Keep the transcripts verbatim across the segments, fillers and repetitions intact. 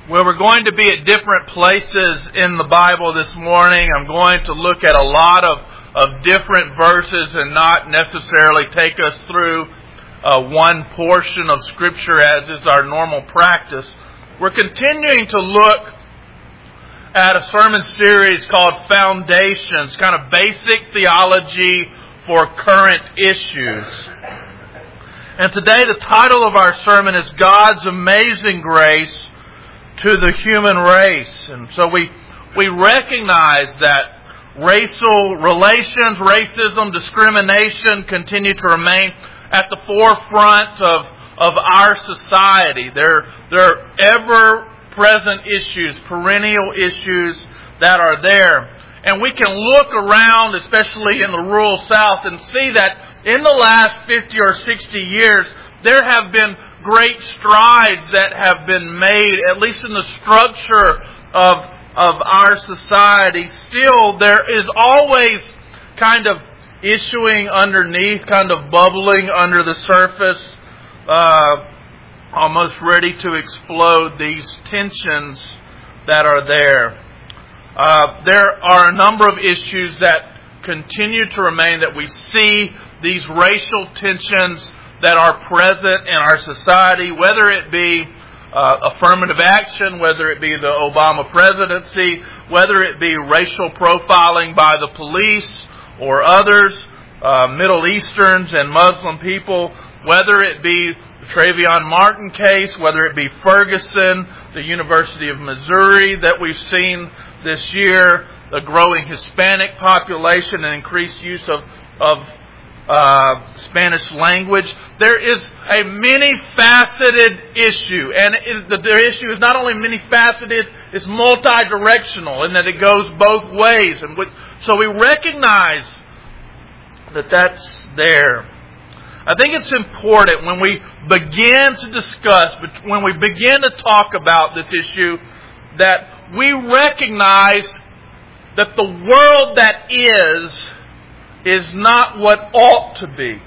Well, we're going to be at different places in the Bible this morning. I'm going to look at a lot of, of different verses and not necessarily take us through uh, one portion of Scripture as is our normal practice. We're continuing to look at a sermon series called Foundations, kind of basic theology for current issues. And today the title of our sermon is God's Amazing Grace to the Human Race. And so we we recognize that racial relations, racism, discrimination continue to remain at the forefront of, of our society. They're, they're ever-present issues, perennial issues that are there. And we can look around, especially in the rural South, and see that in the last fifty or sixty years, there have been great strides that have been made, at least in the structure of, of our society. Still, there is always kind of issuing underneath, kind of bubbling under the surface, uh, almost ready to explode, these tensions that are there. Uh, there are a number of issues that continue to remain, that we see these racial tensions that are present in our society, whether it be uh, affirmative action, whether it be the Obama presidency, whether it be racial profiling by the police or others, uh, Middle Easterns and Muslim people, whether it be the Trayvon Martin case, whether it be Ferguson, the University of Missouri that we've seen this year, the growing Hispanic population and increased use of, of Uh, Spanish language. There is a many-faceted issue, and it, the, the issue is not only many-faceted, it's multi-directional, in that it goes both ways. And with, so we recognize that that's there. I think it's important when we begin to discuss, when we begin to talk about this issue, that we recognize that the world that is is not what ought to be.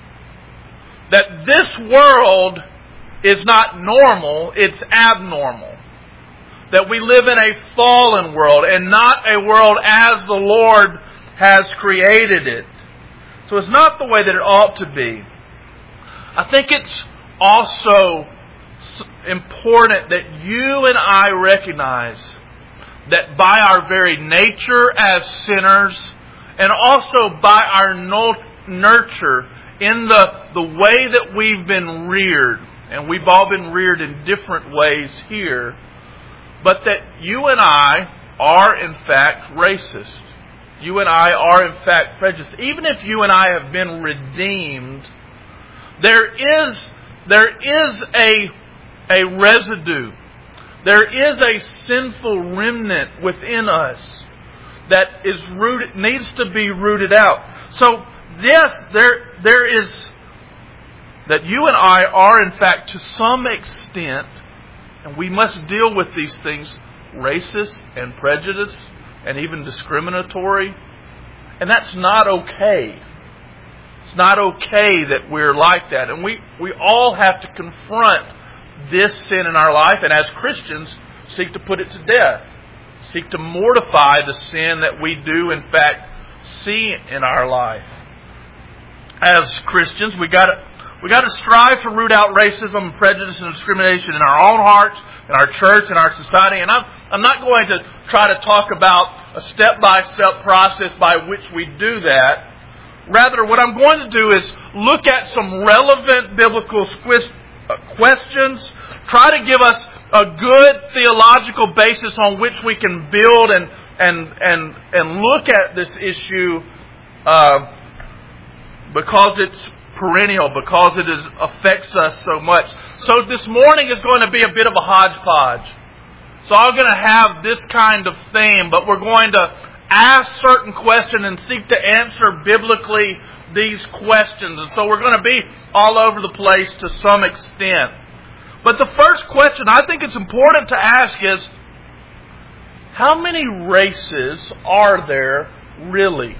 That this world is not normal, it's abnormal. That we live in a fallen world and not a world as the Lord has created it. So it's not the way that it ought to be. I think it's also important that you and I recognize that by our very nature as sinners, and also by our nurture, in the, the way that we've been reared, and we've all been reared in different ways here, but that you and I are in fact racist. You and I are in fact prejudiced. Even if you and I have been redeemed, there is, there is a, a residue. There is a sinful remnant within us that is rooted, needs to be rooted out. So, yes, there there is, that you and I are in fact to some extent, and we must deal with these things, racist and prejudiced and even discriminatory. And that's not okay. It's not okay that we're like that. And we, we all have to confront this sin in our life, and as Christians, seek to put it to death. Seek to mortify the sin that we do, in fact, see in our life. As Christians, we got to we got to strive to root out racism, prejudice, and discrimination in our own hearts, in our church, in our society. And I'm I'm not going to try to talk about a step-by-step process by which we do that. Rather, what I'm going to do is look at some relevant biblical questions, try to give us a good theological basis on which we can build and and and and look at this issue, uh, because it's perennial, because it is affects us so much. So this morning is going to be a bit of a hodgepodge. So I'm going to have this kind of theme, but we're going to ask certain questions and seek to answer biblically these questions. And so we're going to be all over the place to some extent. But the first question I think it's important to ask is, how many races are there really?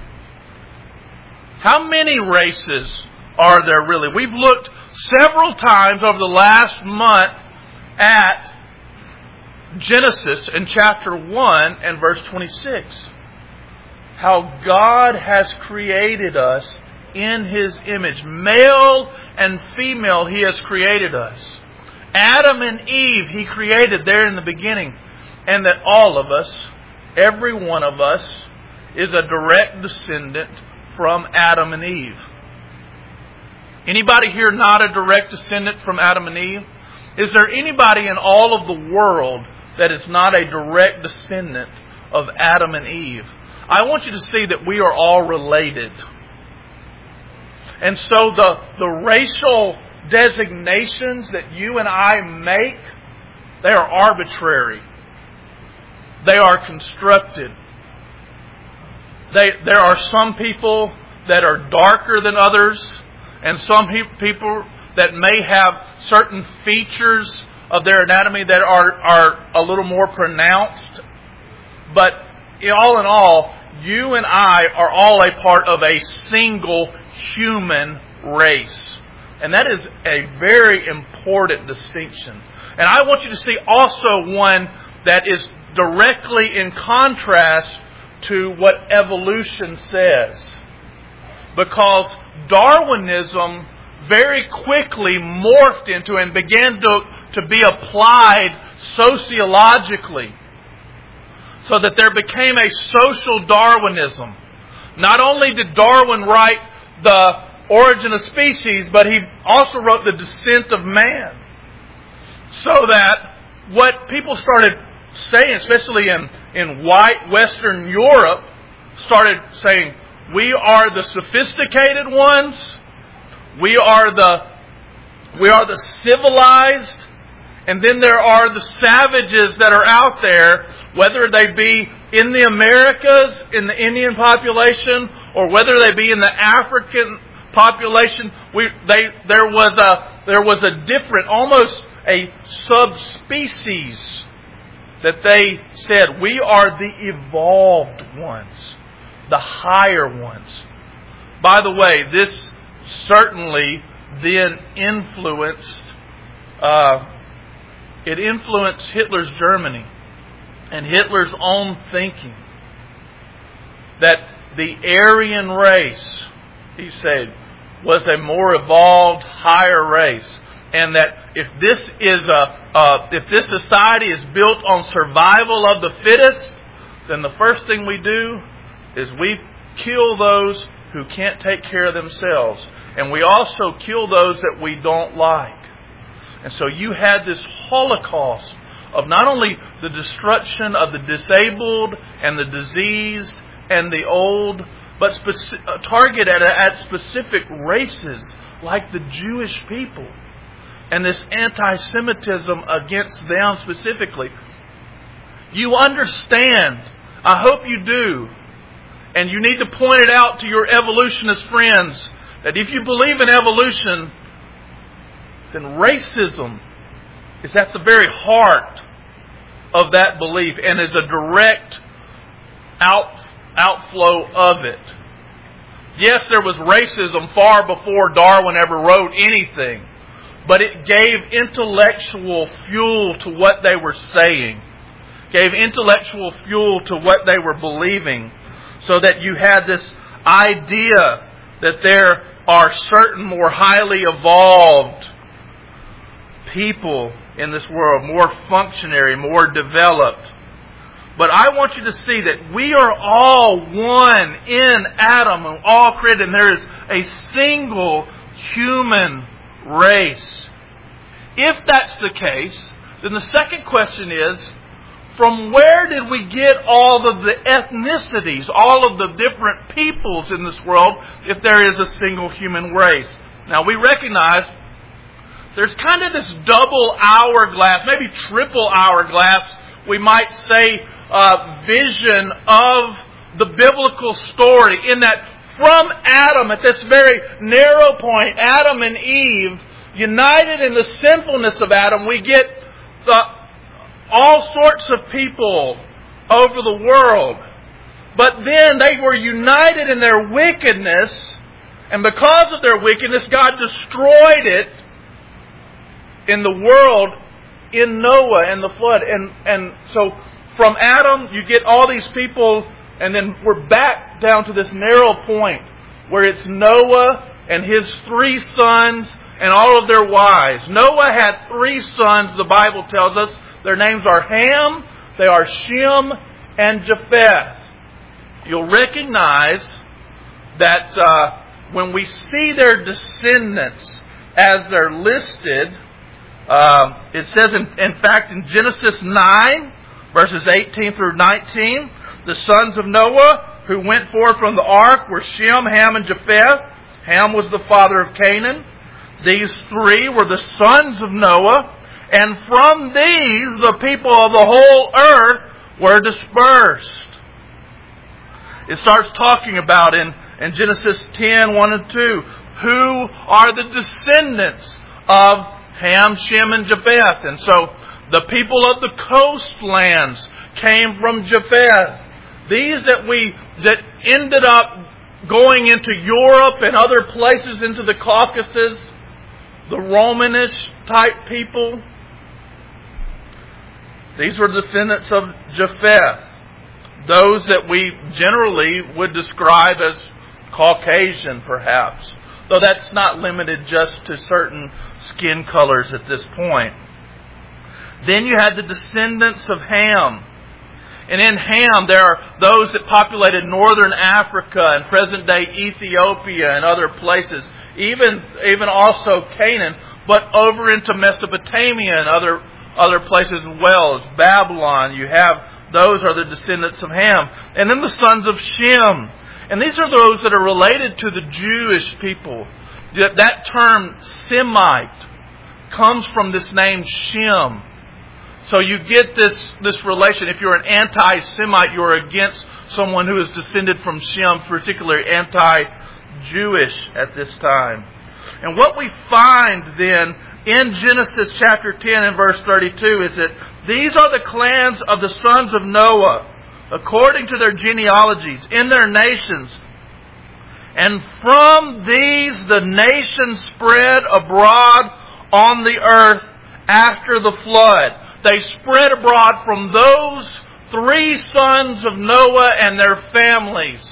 How many races are there really? We've looked several times over the last month at Genesis in chapter one and verse twenty-six. How God has created us in His image. Male and female He has created us. Adam and Eve He created there in the beginning. And that all of us, every one of us, is a direct descendant from Adam and Eve. Anybody here not a direct descendant from Adam and Eve? Is there anybody in all of the world that is not a direct descendant of Adam and Eve? I want you to see that we are all related. And so the, the racial designations that you and I make, they are arbitrary. They are constructed. They, there are some people that are darker than others, and some he, people that may have certain features of their anatomy that are, are a little more pronounced. But all in all, you and I are all a part of a single human race. And that is a very important distinction. And I want you to see also one that is directly in contrast to what evolution says. Because Darwinism very quickly morphed into and began to, to be applied sociologically. So that there became a social Darwinism. Not only did Darwin write the Origin of Species, but he also wrote The Descent of Man. So that what people started saying, especially in, in white Western Europe, started saying, we are the sophisticated ones, we are the we are the civilized, and then there are the savages that are out there, whether they be in the Americas, in the Indian population, or whether they be in the African population. We they there was a there was a different, almost a subspecies that they said, we are the evolved ones, the higher ones. By the way, this certainly then influenced uh, it influenced Hitler's Germany and Hitler's own thinking. That the Aryan race, he said, was a more evolved, higher race. And that if this is a, uh, if this society is built on survival of the fittest, then the first thing we do is we kill those who can't take care of themselves. And we also kill those that we don't like. And so you had this holocaust of not only the destruction of the disabled and the diseased and the old, but speci- targeted at, at specific races like the Jewish people. And this anti-Semitism against them specifically. You understand, I hope you do, and you need to point it out to your evolutionist friends, that if you believe in evolution, then racism is at the very heart of that belief and is a direct out, outflow of it. Yes, there was racism far before Darwin ever wrote anything, but it gave intellectual fuel to what they were saying, gave intellectual fuel to what they were believing, so that you had this idea that there are certain more highly evolved people in this world, more functionary, more developed. But I want you to see that we are all one in Adam, and all created, and there is a single human race. If that's the case, then the second question is, from where did we get all of the ethnicities, all of the different peoples in this world, if there is a single human race? Now we recognize there's kind of this double hourglass, maybe triple hourglass, we might say, uh, vision of the biblical story, in that from Adam, at this very narrow point, Adam and Eve, united in the sinfulness of Adam, we get the all sorts of people over the world. But then they were united in their wickedness, and because of their wickedness, God destroyed it in the world in Noah and the flood. And, and so from Adam, you get all these people, and then we're back down to this narrow point where it's Noah and his three sons and all of their wives. Noah had three sons, the Bible tells us. Their names are Ham, they are Shem, and Japheth. You'll recognize that uh, when we see their descendants as they're listed, uh, it says, in, in fact, in Genesis nine, verses eighteen through nineteen, the sons of Noah who went forth from the ark were Shem, Ham, and Japheth. Ham was the father of Canaan. These three were the sons of Noah. And from these, the people of the whole earth were dispersed. It starts talking about in, in Genesis ten, one and two, who are the descendants of Ham, Shem, and Japheth. And so the people of the coastlands came from Japheth. These that we that ended up going into Europe and other places, into the Caucasus, the Romanish type people, these were descendants of Japheth. Those that we generally would describe as Caucasian, perhaps. Though that's not limited just to certain skin colors at this point. Then you had the descendants of Ham. And in Ham, there are those that populated northern Africa and present-day Ethiopia and other places. Even, even also Canaan, but over into Mesopotamia and other, other places as well as Babylon. You have, those are the descendants of Ham. And then the sons of Shem. And these are those that are related to the Jewish people. That, that term Semite comes from this name Shem. So you get this, this relation. If you're an anti-Semite, you're against someone who is descended from Shem, particularly anti-Jewish at this time. And what we find then in Genesis chapter ten and verse thirty-two is that these are the clans of the sons of Noah, according to their genealogies, in their nations. And from these the nations spread abroad on the earth after the flood. They spread abroad from those three sons of Noah and their families.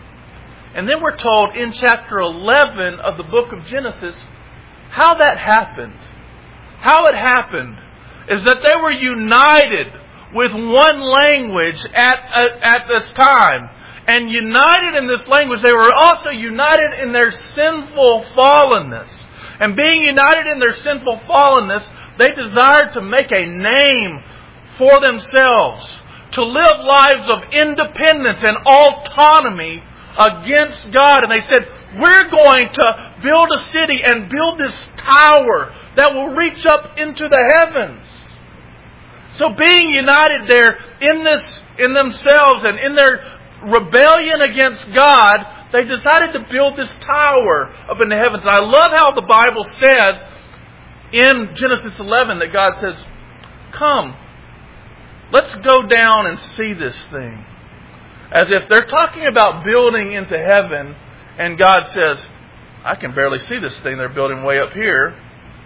And then we're told in chapter eleven of the book of Genesis how that happened. How it happened is that they were united with one language at, at, at this time. And united in this language, they were also united in their sinful fallenness. And being united in their sinful fallenness, they desired to make a name for themselves, to live lives of independence and autonomy against God. And they said, we're going to build a city and build this tower that will reach up into the heavens. So being united there in this, in themselves and in their rebellion against God, they decided to build this tower up in the heavens. And I love how the Bible says in Genesis eleven that God says, come, let's go down and see this thing. As if they're talking about building into heaven, and God says, I can barely see this thing they're building way up here.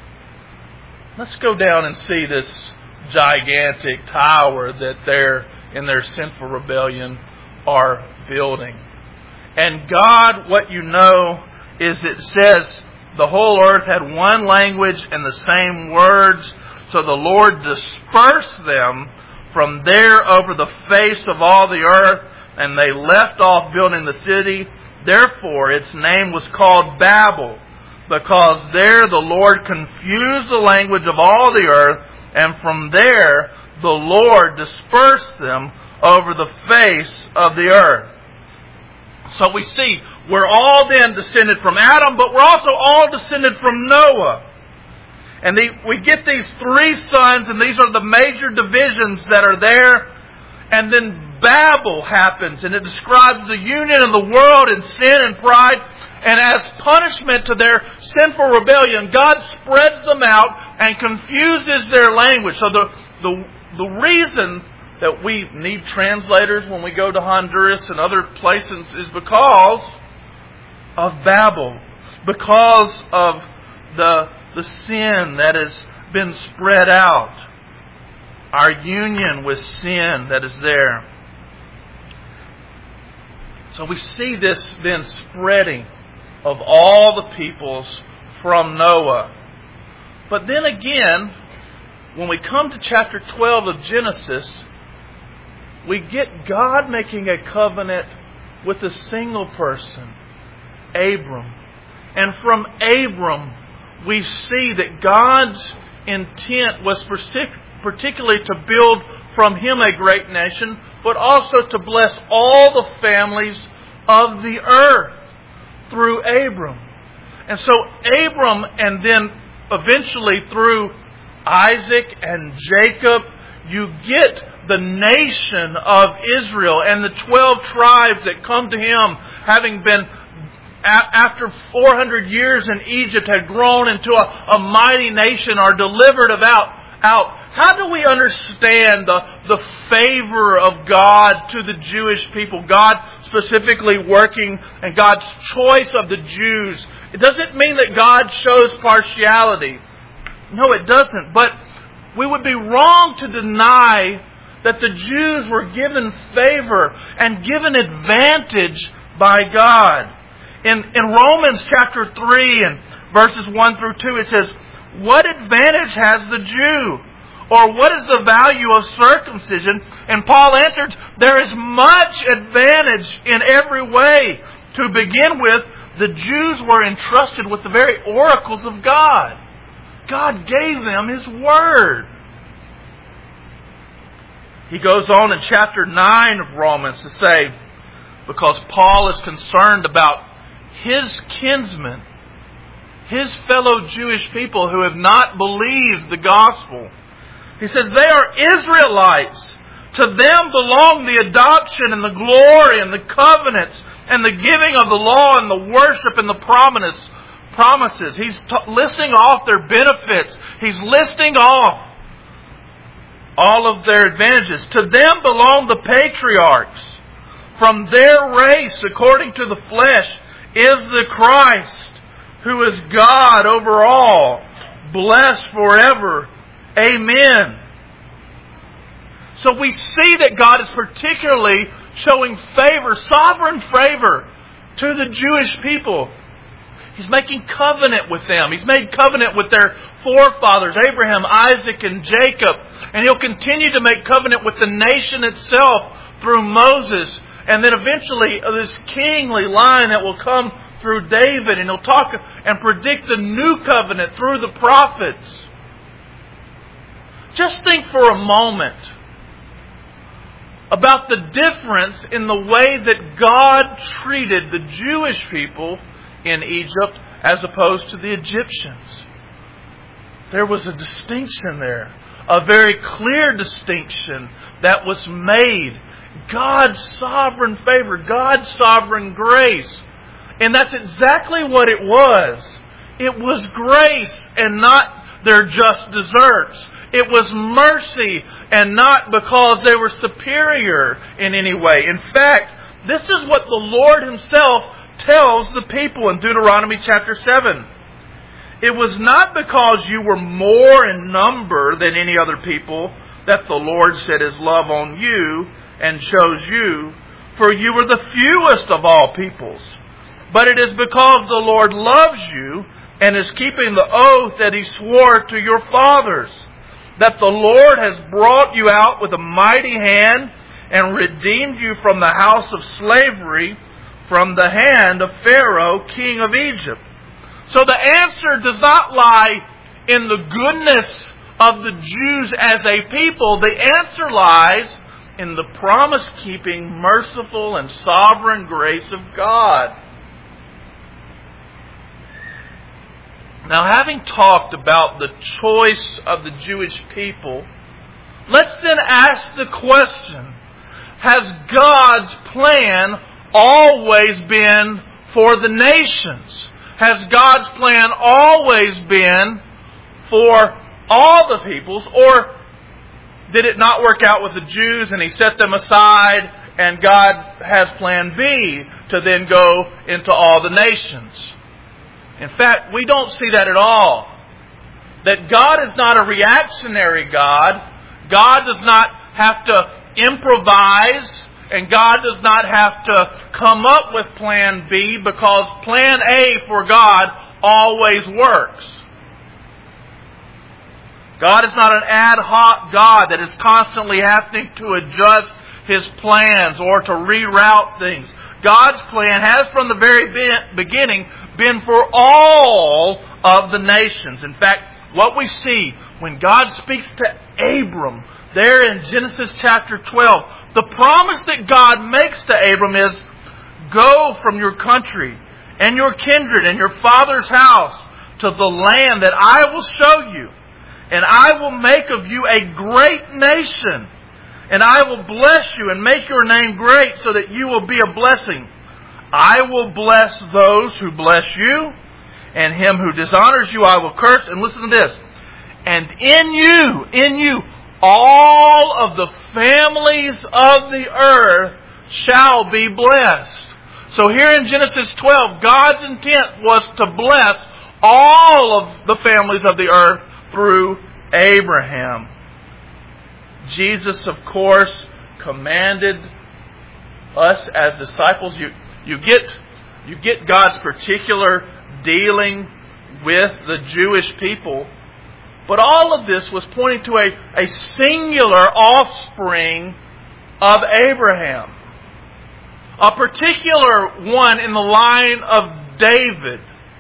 Let's go down and see this gigantic tower that they're, in their sinful rebellion, are building. And God, what you know, is it says the whole earth had one language and the same words. So the Lord dispersed them from there over the face of all the earth, and they left off building the city. Therefore, its name was called Babel, because there the Lord confused the language of all the earth, and from there the Lord dispersed them over the face of the earth. So we see we're all then descended from Adam, but we're also all descended from Noah. And the, we get these three sons, and these are the major divisions that are there. And then Babel happens, and it describes the union of the world in sin and pride. And as punishment to their sinful rebellion, God spreads them out and confuses their language. So the, the, the reason that we need translators when we go to Honduras and other places is because of Babel. Because of the, the sin that has been spread out. our union with sin that is there. So we see this then spreading of all the peoples from Noah. But then again, when we come to chapter twelve of Genesis, we get God making a covenant with a single person, Abram. And from Abram, we see that God's intent was particularly to build from him a great nation, but also to bless all the families of the earth through Abram. And so Abram, and then eventually through Isaac and Jacob, you get the nation of Israel and the twelve tribes that come to him, having been, after four hundred years in Egypt, had grown into a, a mighty nation, are delivered about out. How do we understand the, the favor of God to the Jewish people? God specifically working and God's choice of the Jews. It doesn't mean that God shows partiality. No, it doesn't. But we would be wrong to deny that the Jews were given favor and given advantage by God. In, in Romans chapter three and verses one through two, it says, "What advantage has the Jew? Or what is the value of circumcision?" And Paul answered, "There is much advantage in every way. To begin with, the Jews were entrusted with the very oracles of God. God gave them His Word." He goes on in chapter nine of Romans to say, because Paul is concerned about his kinsmen, his fellow Jewish people who have not believed the gospel. He says, "They are Israelites. To them belong the adoption and the glory and the covenants and the giving of the law and the worship and the promise, promises." He's t- listing off their benefits. He's listing off all of their advantages. "To them belong the patriarchs. From their race, according to the flesh, is the Christ, who is God over all, blessed forever. Amen." So we see that God is particularly showing favor, sovereign favor, to the Jewish people. He's making covenant with them. He's made covenant with their forefathers, Abraham, Isaac, and Jacob. And He'll continue to make covenant with the nation itself through Moses. And then eventually this kingly line that will come through David. And He'll talk and predict the new covenant through the prophets. Just think for a moment about the difference in the way that God treated the Jewish people in Egypt as opposed to the Egyptians. There was a distinction there. A very clear distinction that was made. God's sovereign favor, God's sovereign grace. And that's exactly what it was. It was grace and not their just deserts. It was mercy and not because they were superior in any way. In fact, this is what the Lord Himself tells the people in Deuteronomy chapter seven. "It was not because you were more in number than any other people that the Lord set His love on you and chose you, for you were the fewest of all peoples. But it is because the Lord loves you and is keeping the oath that He swore to your fathers, that the Lord has brought you out with a mighty hand and redeemed you from the house of slavery, from the hand of Pharaoh, king of Egypt." So the answer does not lie in the goodness of the Jews as a people. The answer lies in the promise-keeping, merciful, and sovereign grace of God. Now, having talked about the choice of the Jewish people, let's then ask the question, has God's plan always been for the nations? Has God's plan always been for all the peoples? Or did it not work out with the Jews and He set them aside and God has plan B to then go into all the nations? In fact, we don't see that at all. That God is not a reactionary God. God does not have to improvise, and God does not have to come up with plan B, because plan A for God always works. God is not an ad hoc God that is constantly having to adjust His plans or to reroute things. God's plan has from the very beginning been for all of the nations. In fact, what we see when God speaks to Abram there in Genesis chapter twelve, the promise that God makes to Abram is, go from your country and your kindred and your father's house to the land that I will show you. And I will make of you a great nation. And I will bless you and make your name great so that you will be a blessing. I will bless those who bless you, and him who dishonors you I will curse. And listen to this. And in you, in you, all of the families of the earth shall be blessed. So here in Genesis twelve, God's intent was to bless all of the families of the earth through Abraham. Jesus, of course, commanded us as disciples. You, you get, you get God's particular dealing with the Jewish people. But all of this was pointing to a, a singular offspring of Abraham. A particular one in the line of David.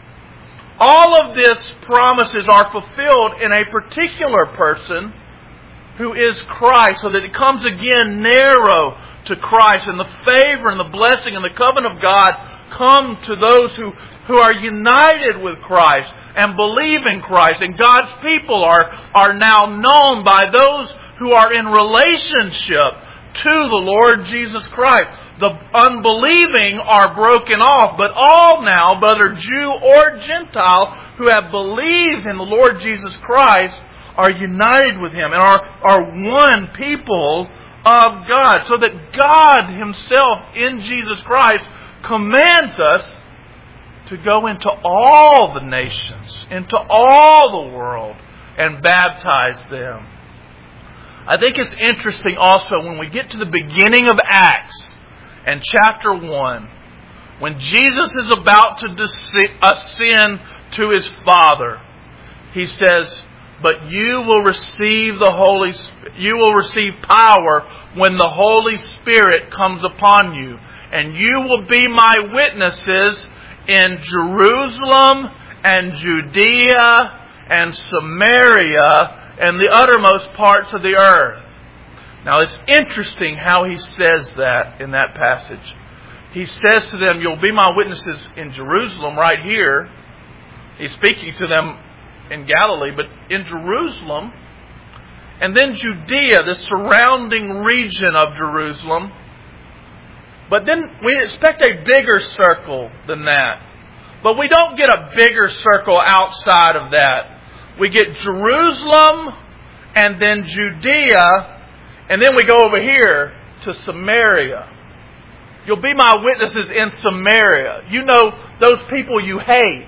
All of these promises are fulfilled in a particular person who is Christ, so that it comes again narrow to Christ, and the favor and the blessing and the covenant of God come to those who, who are united with Christ and believe in Christ. And God's people are, are now known by those who are in relationship to the Lord Jesus Christ. The unbelieving are broken off, but all now, whether Jew or Gentile, who have believed in the Lord Jesus Christ, are united with Him and are, are one people of God. So that God Himself in Jesus Christ commands us to go into all the nations, into all the world, and baptize them. I think it's interesting also when we get to the beginning of Acts and chapter one, when Jesus is about to ascend to His Father, He says, but you will receive the Holy you will receive power when the Holy Spirit comes upon you, and you will be my witnesses in Jerusalem and Judea and Samaria and the uttermost parts of the earth. Now it's interesting how He says that in that passage. He says to them, you'll be my witnesses in Jerusalem, right here. He's speaking to them in Galilee, but in Jerusalem, and then Judea, the surrounding region of Jerusalem. But then we expect a bigger circle than that. But we don't get a bigger circle outside of that. We get Jerusalem, and then Judea, and then we go over here to Samaria. You'll be my witnesses in Samaria. You know, those people you hate.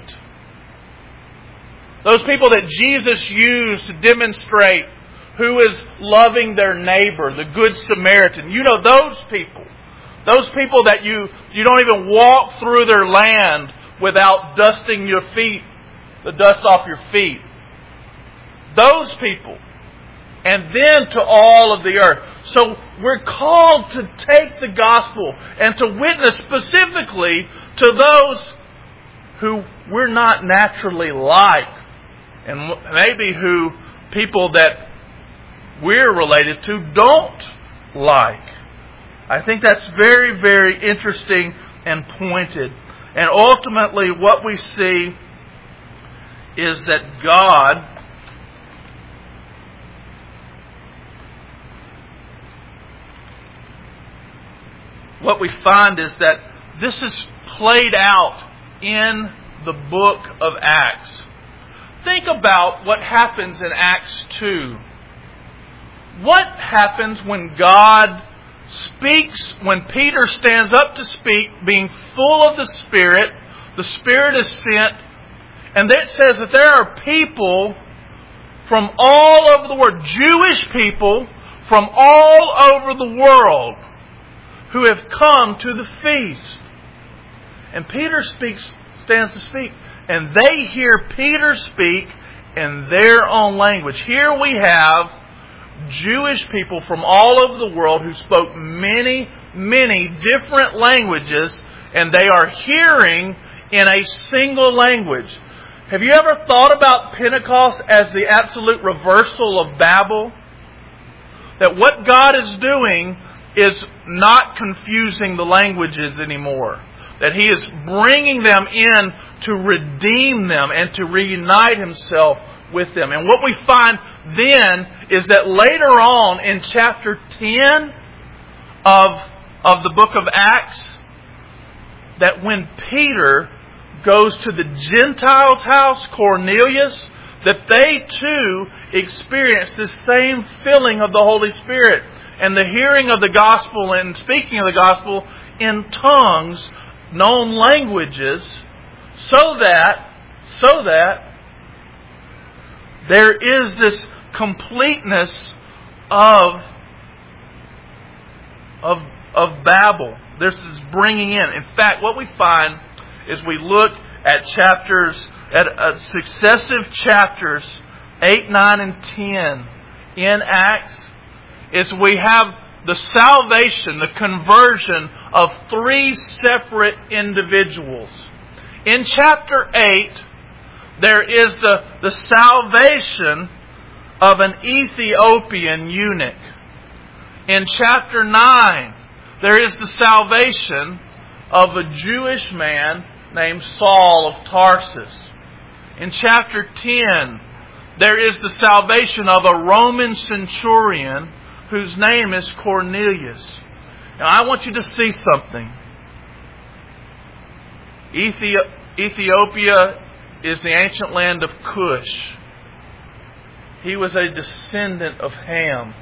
Those people that Jesus used to demonstrate who is loving their neighbor, the Good Samaritan. You know those people. Those people that you, you don't even walk through their land without dusting your feet, the dust off your feet. Those people. And then to all of the earth. So we're called to take the gospel and to witness specifically to those who we're not naturally like. And maybe who people that we're related to don't like. I think that's very, very interesting and pointed. And ultimately what we see is that God what we find is that this is played out in the book of Acts. Think about what happens in Acts two. What happens when God speaks, when Peter stands up to speak, being full of the Spirit, the Spirit is sent, and it says that there are people from all over the world, Jewish people from all over the world who have come to the feast. And Peter speaks, stands to speak. And they hear Peter speak in their own language. Here we have Jewish people from all over the world who spoke many, many different languages, and they are hearing in a single language. Have you ever thought about Pentecost as the absolute reversal of Babel? That what God is doing is not confusing the languages anymore. That He is bringing them in to redeem them and to reunite Himself with them. And what we find then is that later on in chapter ten of, of the book of Acts, that when Peter goes to the Gentiles' house, Cornelius, that they too experience the same filling of the Holy Spirit and the hearing of the gospel and speaking of the gospel in tongues, known languages, so that, so that there is this completeness of, of, of Babel. This is bringing in. In fact, what we find is we look at chapters, at uh, successive chapters, eight, nine, and ten in Acts, is we have the salvation, the conversion of three separate individuals. In chapter eight, there is the, the salvation of an Ethiopian eunuch. In chapter nine, there is the salvation of a Jewish man named Saul of Tarsus. In chapter ten, there is the salvation of a Roman centurion whose name is Cornelius. Now I want you to see something. Ethiopia is the ancient land of Cush. He was a descendant of Ham.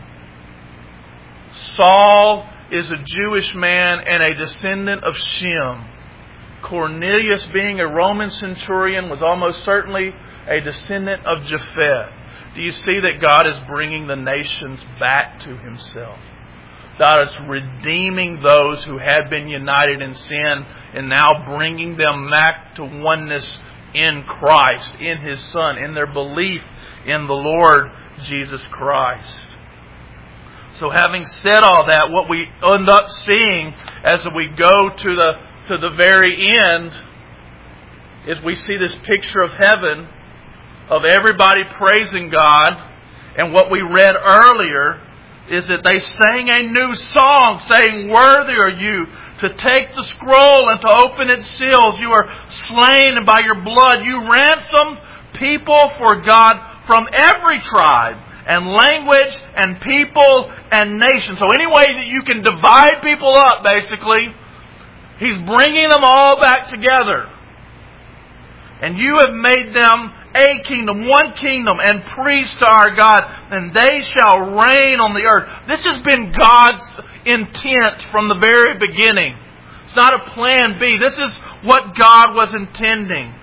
Saul is a Jewish man and a descendant of Shem. Cornelius, being a Roman centurion, was almost certainly a descendant of Japheth. Do you see that God is bringing the nations back to Himself? God is redeeming those who had been united in sin and now bringing them back to oneness in Christ, in His Son, in their belief in the Lord Jesus Christ. So having said all that, what we end up seeing as we go to the to the very end is we see this picture of heaven, of everybody praising God. And what we read earlier is that they sang a new song, saying, "Worthy are you to take the scroll and to open its seals. You are slain, and by your blood you ransomed people for God from every tribe and language and people and nation." So any way that you can divide people up, basically, He's bringing them all back together. And you have made them a kingdom, one kingdom, and priests to our God, and they shall reign on the earth. This has been God's intent from the very beginning. It's not a plan B. This is what God was intending.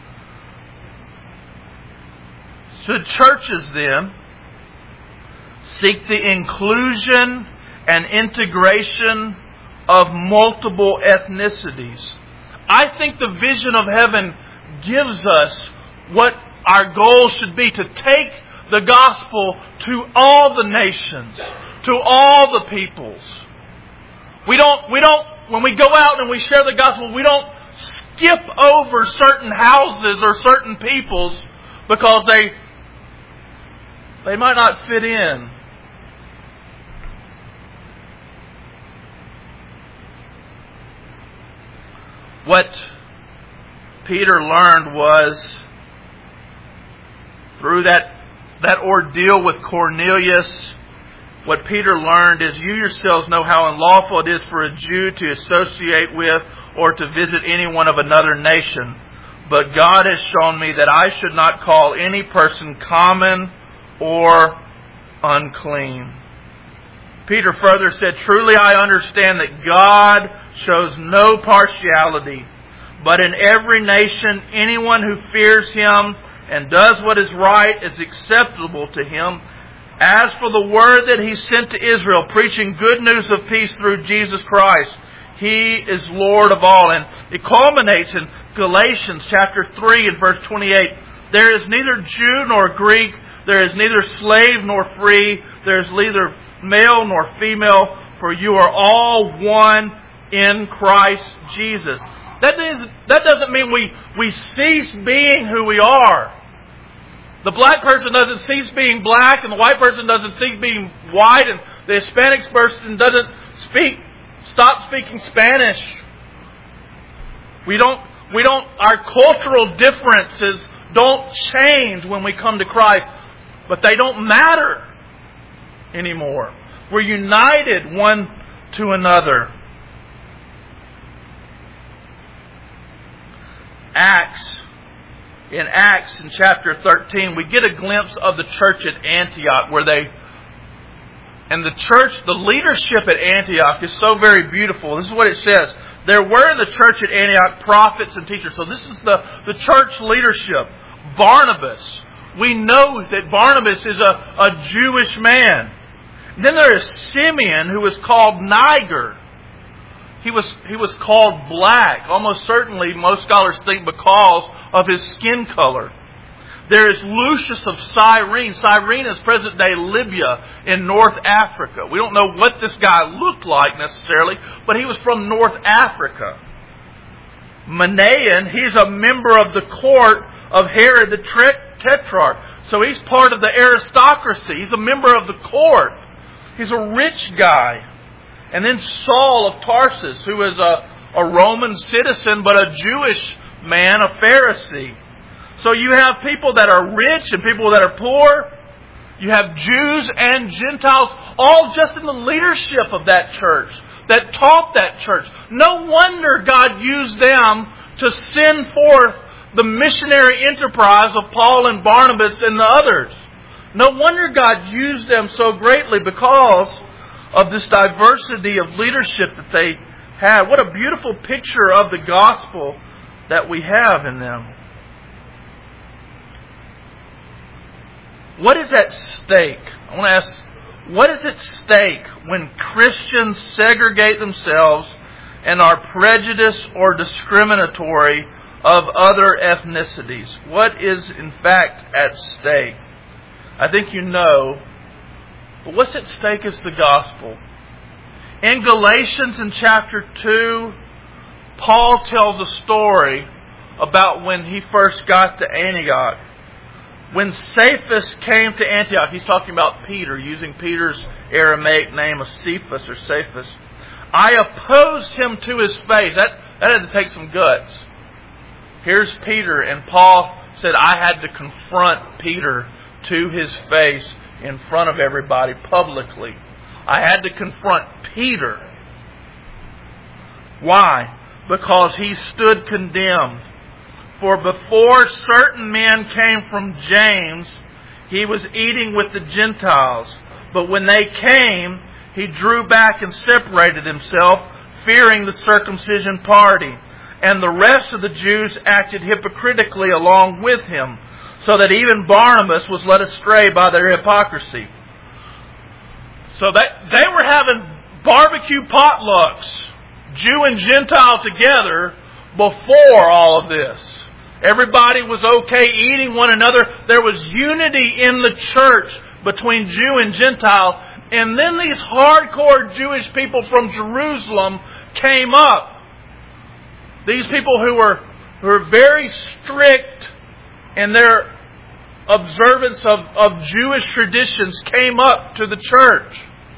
Should churches then seek the inclusion and integration of multiple ethnicities? I think the vision of heaven gives us what our goal should be, to take the gospel to all the nations, to all the peoples. We don't, we don't, when we go out and we share the gospel, we don't skip over certain houses or certain peoples because they, they might not fit in. What Peter learned was, through that, that ordeal with Cornelius, what Peter learned is, you yourselves know how unlawful it is for a Jew to associate with or to visit anyone of another nation. But God has shown me that I should not call any person common or unclean. Peter further said, "Truly I understand that God shows no partiality, but in every nation anyone who fears Him and does what is right is acceptable to Him. As for the word that He sent to Israel, preaching good news of peace through Jesus Christ, He is Lord of all. And it culminates in Galatians chapter three and verse twenty-eight. There is neither Jew nor Greek, there is neither slave nor free, there is neither male nor female, for you are all one in Christ Jesus. That is, that doesn't mean we, we cease being who we are. The black person doesn't cease being black, and the white person doesn't cease being white, and the Hispanic person doesn't speak, stop speaking Spanish. We don't, we don't, our cultural differences don't change when we come to Christ, but they don't matter anymore. We're united one to another. Acts, in Acts in chapter thirteen, we get a glimpse of the church at Antioch where they, and the church, the leadership at Antioch is so very beautiful. This is what it says. There were in the church at Antioch prophets and teachers. So this is the, the church leadership. Barnabas. We know that Barnabas is a, a Jewish man. Then there is Simeon, who was called Niger. He was, he was called black. Almost certainly, most scholars think because of his skin color. There is Lucius of Cyrene. Cyrene is present-day Libya in North Africa. We don't know what this guy looked like necessarily, but he was from North Africa. Manaen, he's a member of the court of Herod the Tetrarch. So he's part of the aristocracy. He's a member of the court. He's a rich guy. And then Saul of Tarsus, who is a, a Roman citizen, but a Jewish man, a Pharisee. So you have people that are rich and people that are poor. You have Jews and Gentiles, all just in the leadership of that church, that taught that church. No wonder God used them to send forth the missionary enterprise of Paul and Barnabas and the others. No wonder God used them so greatly because of this diversity of leadership that they had. What a beautiful picture of the gospel that we have in them. What is at stake? I want to ask, what is at stake when Christians segregate themselves and are prejudiced or discriminatory of other ethnicities? What is in fact at stake? I think you know, but what's at stake is the gospel. In Galatians in chapter two, Paul tells a story about when he first got to Antioch. When Cephas came to Antioch, he's talking about Peter, using Peter's Aramaic name of Cephas or Cephas. I opposed him to his face. That, that had to take some guts. Here's Peter, and Paul said, I had to confront Peter to his face in front of everybody publicly. I had to confront Peter. Why? Because he stood condemned. For before certain men came from James, he was eating with the Gentiles. But when they came, he drew back and separated himself, fearing the circumcision party. And the rest of the Jews acted hypocritically along with him, so that even Barnabas was led astray by their hypocrisy. So that they were having barbecue potlucks, Jew and Gentile together, before all of this. Everybody was okay eating one another. There was unity in the church between Jew and Gentile. And then these hardcore Jewish people from Jerusalem came up. These people who were, who were very strict in their observance of, of Jewish traditions came up to the church.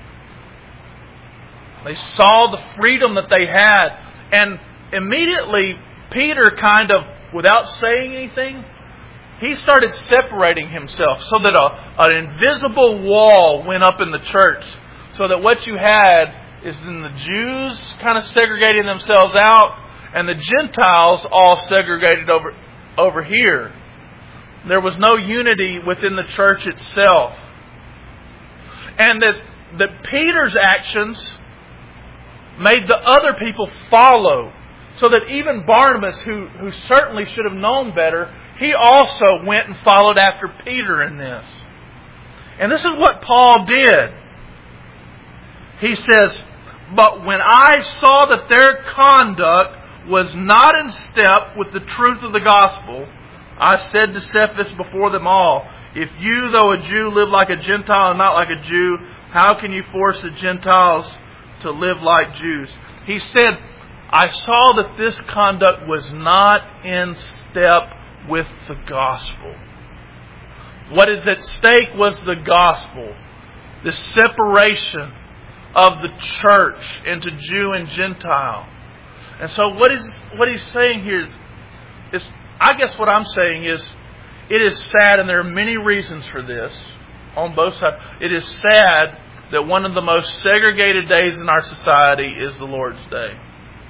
They saw the freedom that they had. And immediately Peter kind of, without saying anything, he started separating himself so that a, an invisible wall went up in the church. So that what you had is then the Jews kind of segregating themselves out and the Gentiles all segregated over, over here. There was no unity within the church itself. And this, that Peter's actions made the other people follow. So that even Barnabas, who, who certainly should have known better, he also went and followed after Peter in this. And this is what Paul did. He says, but when I saw that their conduct was not in step with the truth of the gospel, I said to Cephas before them all, if you, though a Jew, live like a Gentile and not like a Jew, how can you force the Gentiles to live like Jews? He said, I saw that this conduct was not in step with the gospel. What is at stake was the gospel. The separation of the church into Jew and Gentile. And so what is what he's saying here is, is, I guess what I'm saying is, it is sad, and there are many reasons for this on both sides. It is sad that one of the most segregated days in our society is the Lord's Day.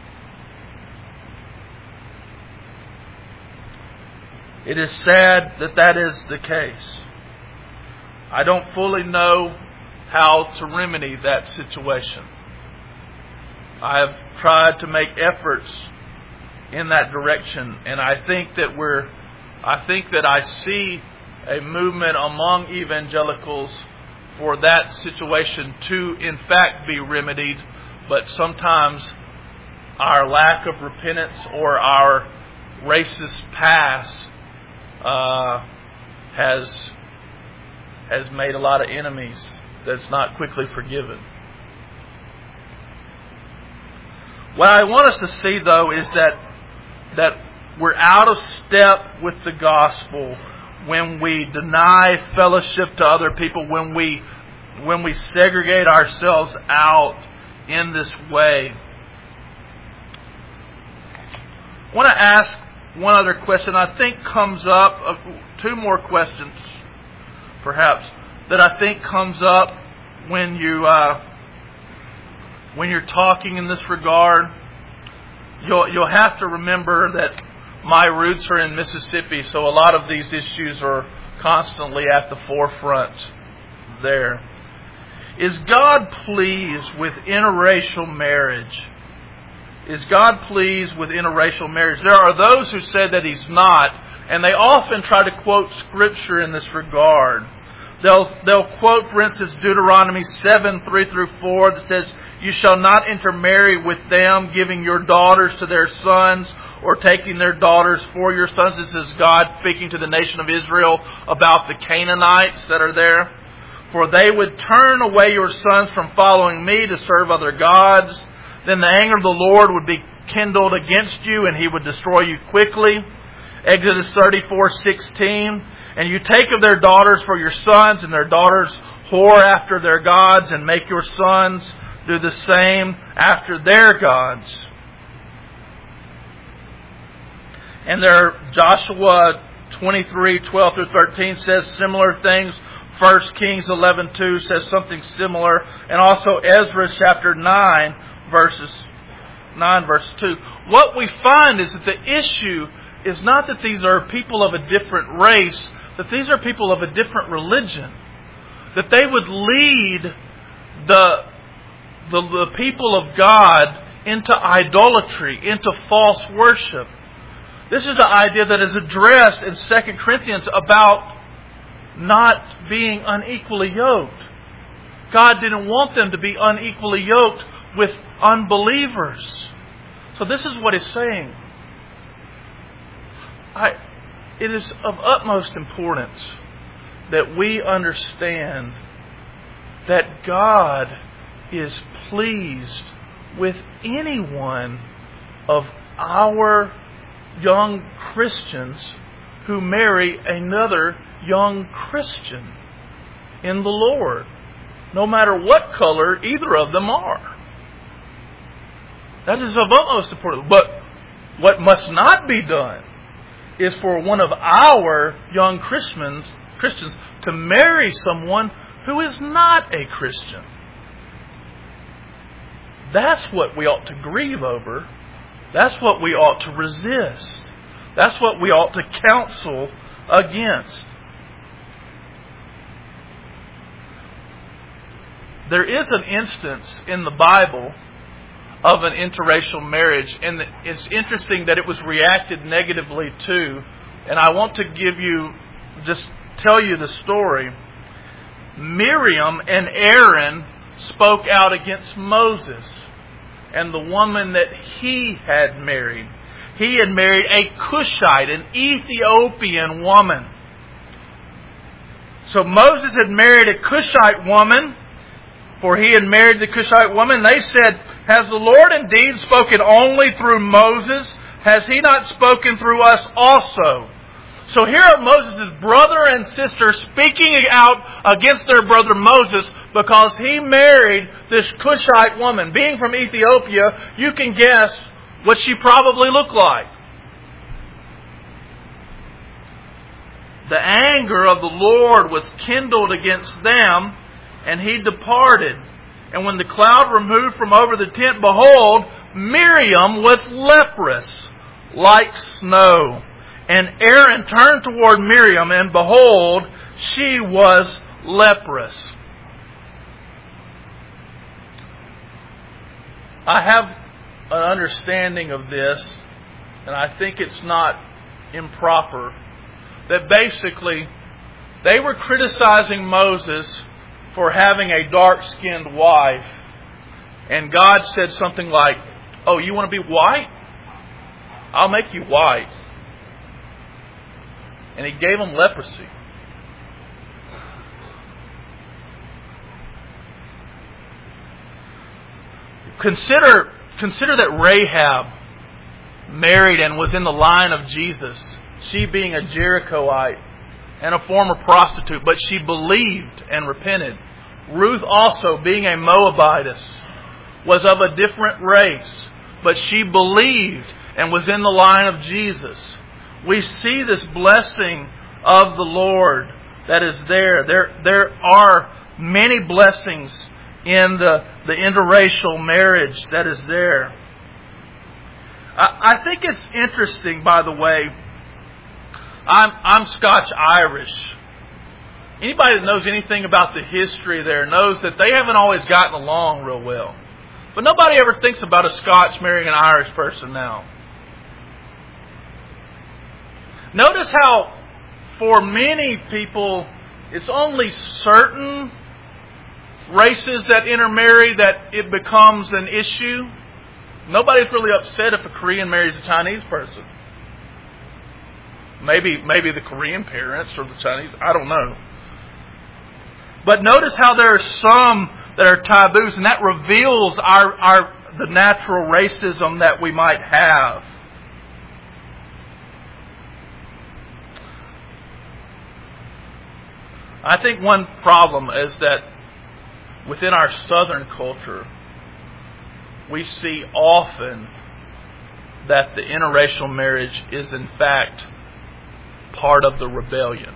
It is sad that that is the case. I don't fully know how to remedy that situation. I have tried to make efforts in that direction, and I think that we're I think that I see a movement among evangelicals for that situation to in fact be remedied, but sometimes our lack of repentance or our racist past uh, has has made a lot of enemies that's not quickly forgiven. What I want us to see, though, is that that we're out of step with the gospel when we deny fellowship to other people, when we when we segregate ourselves out in this way. I want to ask one other question I think comes up, uh, two more questions perhaps, that I think comes up when you uh, when you're talking in this regard. You'll you'll have to remember that my roots are in Mississippi, so a lot of these issues are constantly at the forefront there. Is God pleased with interracial marriage? Is God pleased with interracial marriage? There are those who say that He's not, and they often try to quote Scripture in this regard. They'll they'll quote, for instance, Deuteronomy seven, three through four, that says, you shall not intermarry with them, giving your daughters to their sons, or taking their daughters for your sons. This is God speaking to the nation of Israel about the Canaanites that are there. For they would turn away your sons from following me to serve other gods. Then the anger of the Lord would be kindled against you, and He would destroy you quickly. Exodus thirty-four sixteen. And you take of their daughters for your sons, and their daughters whore after their gods, and make your sons do the same after their gods. And there, Joshua twenty-three twelve through thirteen says similar things. First Kings eleven two says something similar. And also Ezra chapter nine, verses nine, verse two. What we find is that the issue is not that these are people of a different race, that these are people of a different religion. That they would lead the, the, the people of God into idolatry, into false worship. This is the idea that is addressed in Second Corinthians about not being unequally yoked. God didn't want them to be unequally yoked with unbelievers. So this is what He's saying. I, it is of utmost importance that we understand that God is pleased with anyone of our young Christians who marry another young Christian in the Lord, no matter what color either of them are. That is of utmost importance. But what must not be done is for one of our young Christians, Christians to marry someone who is not a Christian. That's what we ought to grieve over. That's what we ought to resist. That's what we ought to counsel against. There is an instance in the Bible of an interracial marriage, and it's interesting that it was reacted negatively to And I want to give you, just tell you the story. Miriam and Aaron spoke out against Moses and the woman that he had married. He had married a Cushite, an Ethiopian woman. So Moses had married a Cushite woman, for he had married the Cushite woman. They said, "Has the Lord indeed spoken only through Moses? Has He not spoken through us also?" So here are Moses' brother and sister speaking out against their brother Moses because he married this Cushite woman. Being from Ethiopia, you can guess what she probably looked like. The anger of the Lord was kindled against them, and He departed. And when the cloud removed from over the tent, behold, Miriam was leprous, like snow. And Aaron turned toward Miriam, and behold, she was leprous. I have an understanding of this, and I think it's not improper, that basically they were criticizing Moses for having a dark-skinned wife. And God said something like, "Oh, you want to be white? I'll make you white." And He gave them leprosy. Consider, consider that Rahab married and was in the line of Jesus. She being a Jerichoite and a former prostitute, but she believed and repented. Ruth also, being a Moabitess, was of a different race, but she believed and was in the line of Jesus. We see this blessing of the Lord that is there. There, there are many blessings in the, the interracial marriage that is there. I, I think it's interesting, by the way. I'm, I'm Scotch-Irish. Anybody that knows anything about the history there knows that they haven't always gotten along real well. But nobody ever thinks about a Scotch marrying an Irish person now. Notice how for many people it's only certain races that intermarry that it becomes an issue. Nobody's really upset if a Korean marries a Chinese person. Maybe maybe the Korean parents or the Chinese, I don't know. But notice how there are some that are taboos, and that reveals our, our the natural racism that we might have. I think one problem is that within our Southern culture, we see often that the interracial marriage is in fact part of the rebellion.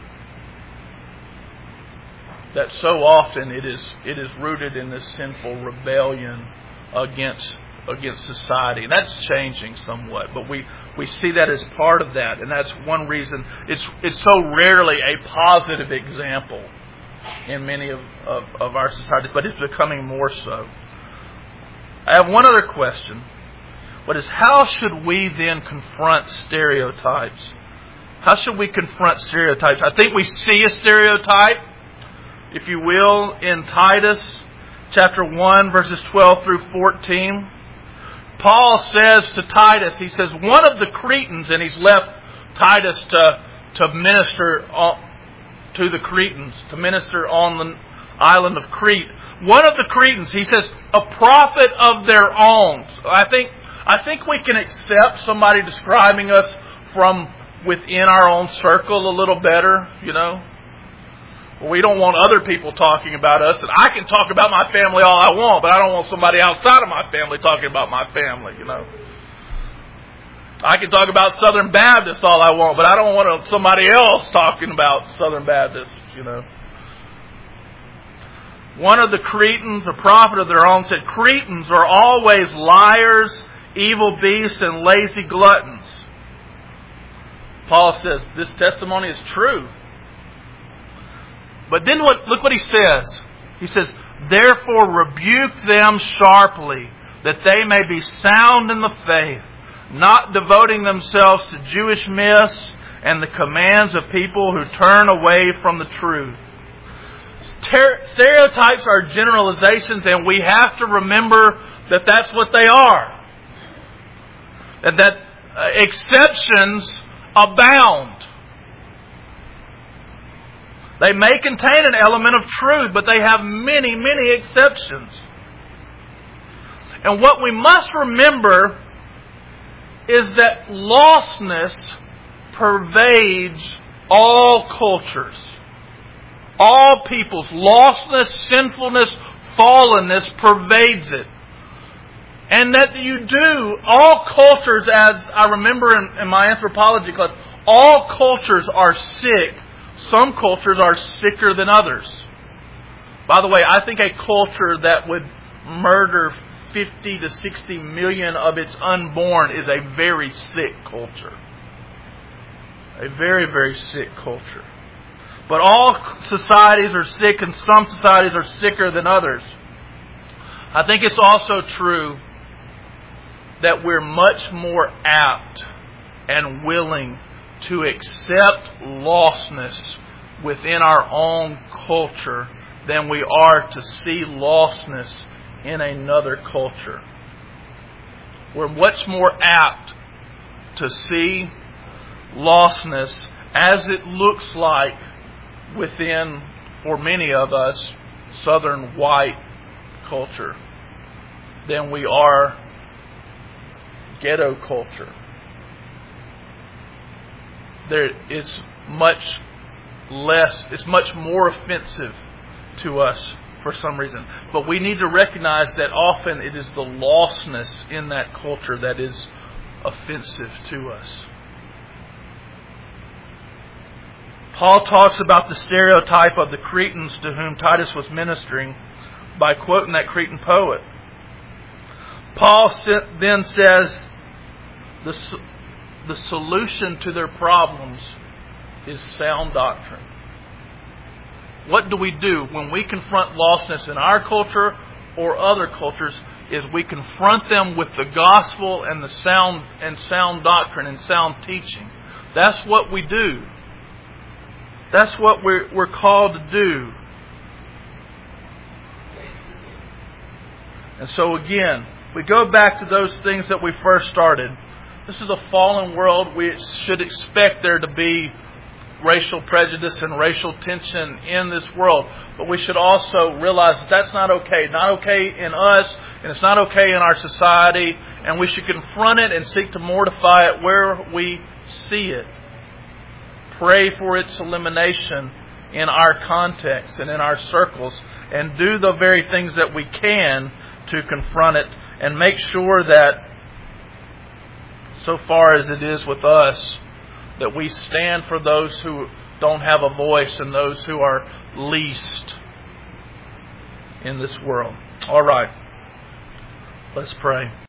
That so often it is it is rooted in this sinful rebellion against against society. And that's changing somewhat, but we, we see that as part of that, and that's one reason it's it's so rarely a positive example in many of, of, of our societies, but it's becoming more so. I have one other question. What is, how should we then confront stereotypes? How should we confront stereotypes? I think we see a stereotype, if you will, in Titus chapter one, verses twelve through fourteen. Paul says to Titus, he says, one of the Cretans, and he's left Titus to, to minister to the Cretans, to minister on the island of Crete. One of the Cretans, he says, a prophet of their own. I think, I think we can accept somebody describing us from within our own circle a little better, you know. We don't want other people talking about us. And I can talk about my family all I want, but I don't want somebody outside of my family talking about my family, you know. I can talk about Southern Baptists all I want, but I don't want somebody else talking about Southern Baptists, you know. One of the Cretans, a prophet of their own, said, Cretans are always liars, evil beasts, and lazy gluttons. Paul says, this testimony is true. But then what, look what he says. He says, therefore rebuke them sharply, that they may be sound in the faith, not devoting themselves to Jewish myths and the commands of people who turn away from the truth. Ter- stereotypes are generalizations, and we have to remember that that's what they are. And that uh, exceptions abound. They may contain an element of truth, but they have many, many exceptions. And what we must remember is that lostness pervades all cultures. All peoples. Lostness, sinfulness, fallenness pervades it. And that you do, all cultures, as I remember in, in my anthropology class, all cultures are sick. Some cultures are sicker than others. By the way, I think a culture that would murder fifty to sixty million of its unborn is a very sick culture. A very, very sick culture. But all societies are sick, and some societies are sicker than others. I think it's also true that we're much more apt and willing to accept lostness within our own culture than we are to see lostness in another culture. We're much more apt to see lostness as it looks like within, for many of us, Southern white culture than we are ghetto culture. There, it's much less, it's much more offensive to us for some reason. But we need to recognize that often it is the lostness in that culture that is offensive to us. Paul talks about the stereotype of the Cretans to whom Titus was ministering by quoting that Cretan poet. Paul then says the, the solution to their problems is sound doctrine. What do we do when we confront lostness in our culture or other cultures? Is we confront them with the gospel and the sound and sound doctrine and sound teaching. That's what we do. That's what we're, we're called to do. And so again, we go back to those things that we first started. This is a fallen world. We should expect there to be racial prejudice and racial tension in this world. But we should also realize that that's not okay. Not okay in us, and it's not okay in our society. And we should confront it and seek to mortify it where we see it. Pray for its elimination in our context and in our circles, and do the very things that we can to confront it, and make sure that, so far as it is with us, that we stand for those who don't have a voice and those who are least in this world. All right. Let's pray.